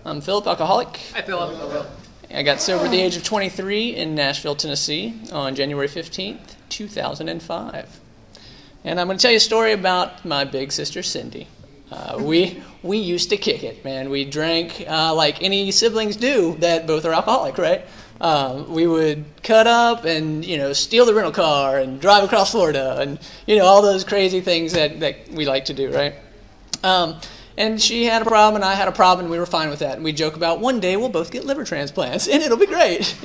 I'm Philip, alcoholic. Hi, Philip. I got sober at the age of 23 in Nashville, Tennessee on January 15th, 2005. And I'm going to tell you a story about my big sister, Cindy. We used to kick it, man. We drank like any siblings do that both are alcoholic, right? We would cut up and, steal the rental car and drive across Florida and, all those crazy things that we like to do, right? And she had a problem and I had a problem and we were fine with that. And we joke about one day we'll both get liver transplants and it'll be great,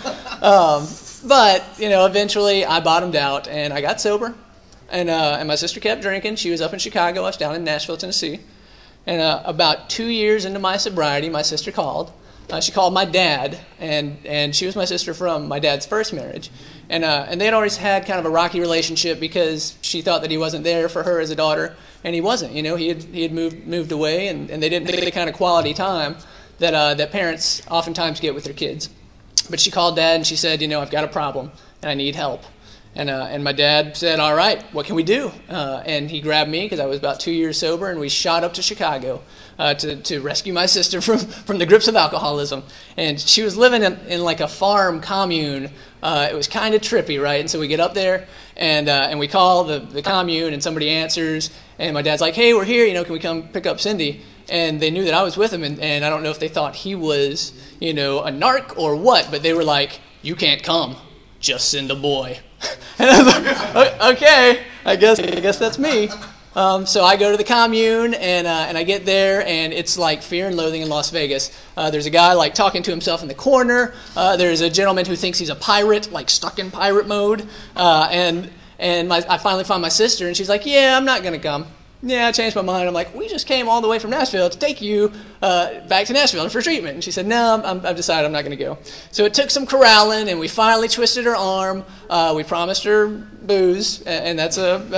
But, eventually I bottomed out and I got sober. And my sister kept drinking. She was up in Chicago. I was down in Nashville, Tennessee. And about 2 years into my sobriety, my sister called. She called my dad, and she was my sister from my dad's first marriage. And they had always had kind of a rocky relationship because she thought that he wasn't there for her as a daughter, and he wasn't. He had moved away, and they didn't get the kind of quality time that parents oftentimes get with their kids. But she called Dad, and she said, I've got a problem, and I need help. And my dad said, all right, what can we do? And he grabbed me because I was about 2 years sober, and we shot up to Chicago to rescue my sister from the grips of alcoholism. And she was living in like a farm commune. It was kind of trippy, right? And so we get up there, and we call the commune, and somebody answers. And my dad's like, hey, we're here. Can we come pick up Cindy? And they knew that I was with him, and I don't know if they thought he was, a narc or what, but they were like, you can't come. Just send a boy. And I was like, okay, I guess that's me. So I go to the commune, and I get there, and it's like Fear and Loathing in Las Vegas. There's a guy like talking to himself in the corner. There's a gentleman who thinks he's a pirate, like stuck in pirate mode. I finally find my sister, and she's like, yeah, I'm not going to come. Yeah, I changed my mind. I'm like, we just came all the way from Nashville to take you back to Nashville for treatment. And she said, no, I've decided I'm not going to go. So it took some corralling, and we finally twisted her arm. We promised her booze, and that's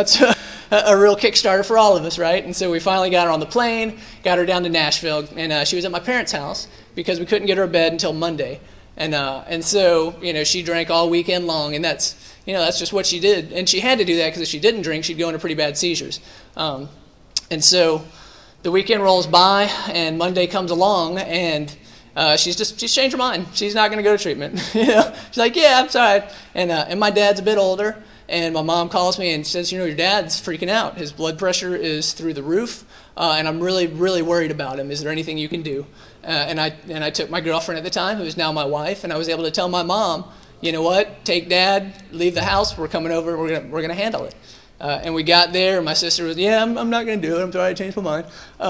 a real Kickstarter for all of us, right? And so we finally got her on the plane, got her down to Nashville, and she was at my parents' house because we couldn't get her to bed until Monday. And so, she drank all weekend long, and that's just what she did. And she had to do that because if she didn't drink, she'd go into pretty bad seizures. And so the weekend rolls by, and Monday comes along, and she's changed her mind. She's not going to go to treatment. She's like, yeah, I'm sorry. And my dad's a bit older, and my mom calls me and says, your dad's freaking out. His blood pressure is through the roof, and I'm really, really worried about him. Is there anything you can do? And I took my girlfriend at the time, who is now my wife, and I was able to tell my mom, you know what, take Dad, leave the house, we're coming over, we're gonna handle it. And we got there, and my sister was, yeah, I'm not going to do it. I'm sorry, I changed my mind.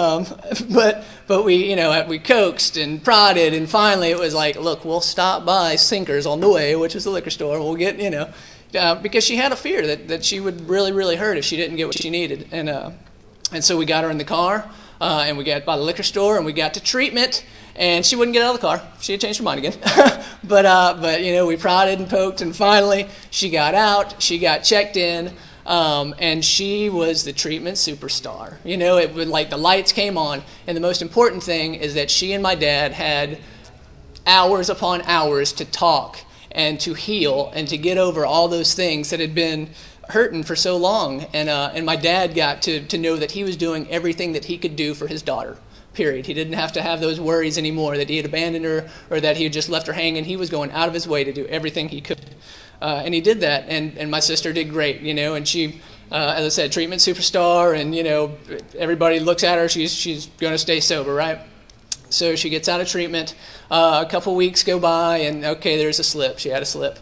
But we, we coaxed and prodded, and finally it was like, look, we'll stop by Sinkers on the way, which is the liquor store. We'll get, because she had a fear that she would really, really hurt if she didn't get what she needed. And so we got her in the car, and we got by the liquor store, and we got to treatment. And she wouldn't get out of the car. She had changed her mind again. But we prodded and poked, and finally she got out. She got checked in. And she was the treatment superstar. It would like the lights came on, and the most important thing is that she and my dad had hours upon hours to talk and to heal and to get over all those things that had been hurting for so long. And my dad got to know that he was doing everything that he could do for his daughter. Period. He didn't have to have those worries anymore that he had abandoned her or that he had just left her hanging. He was going out of his way to do everything he could. And he did that, and my sister did great, and she, as I said, treatment superstar, and, everybody looks at her, she's going to stay sober, right? So she gets out of treatment, a couple weeks go by, and okay, there's a slip. She had a slip.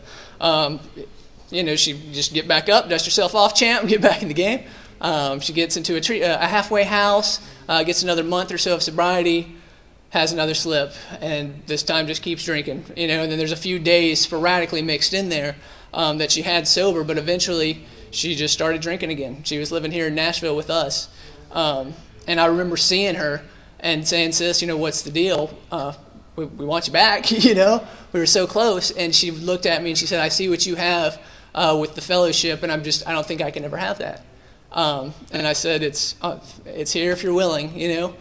She just get back up, dust herself off, champ, get back in the game. She gets into a halfway house, gets another month or so of sobriety, has another slip, and this time just keeps drinking, and then there's a few days sporadically mixed in there that she had sober, but eventually she just started drinking again. She was living here in Nashville with us, and I remember seeing her and saying, sis, what's the deal? We want you back, we were so close, and she looked at me and she said, I see what you have with the fellowship, and I don't think I can ever have that. And I said, it's here if you're willing,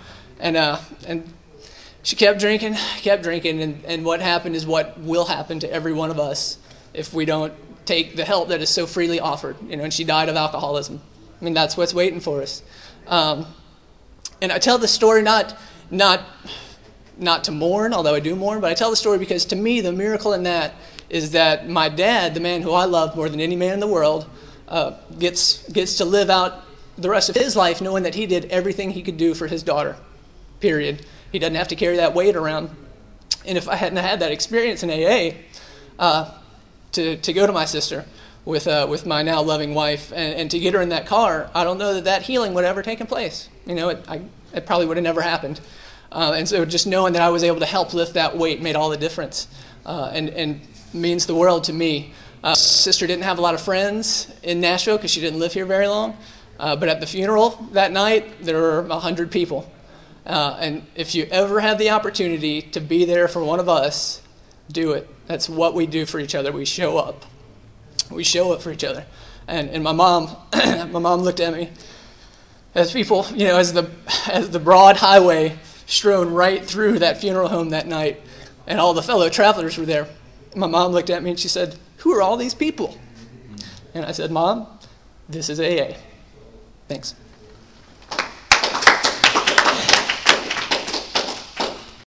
and she kept drinking, and what happened is what will happen to every one of us if we don't take the help that is so freely offered, and she died of alcoholism. I mean, that's what's waiting for us. And I tell this story not not to mourn, although I do mourn, but I tell the story because to me the miracle in that is that my dad, the man who I love more than any man in the world, gets to live out the rest of his life knowing that he did everything he could do for his daughter, period. He doesn't have to carry that weight around. And if I hadn't had that experience in AA, to go to my sister with my now loving wife and to get her in that car, I don't know that healing would have ever taken place. It probably would have never happened. And so just knowing that I was able to help lift that weight made all the difference, and means the world to me. Sister didn't have a lot of friends in Nashville because she didn't live here very long. But at the funeral that night, there were 100 people. And if you ever have the opportunity to be there for one of us, do it. That's what we do for each other. We show up. We show up for each other. And my mom, looked at me as people, as the broad highway strewn right through that funeral home that night, and all the fellow travelers were there. My mom looked at me and she said, "Who are all these people?" And I said, "Mom, this is AA. Thanks."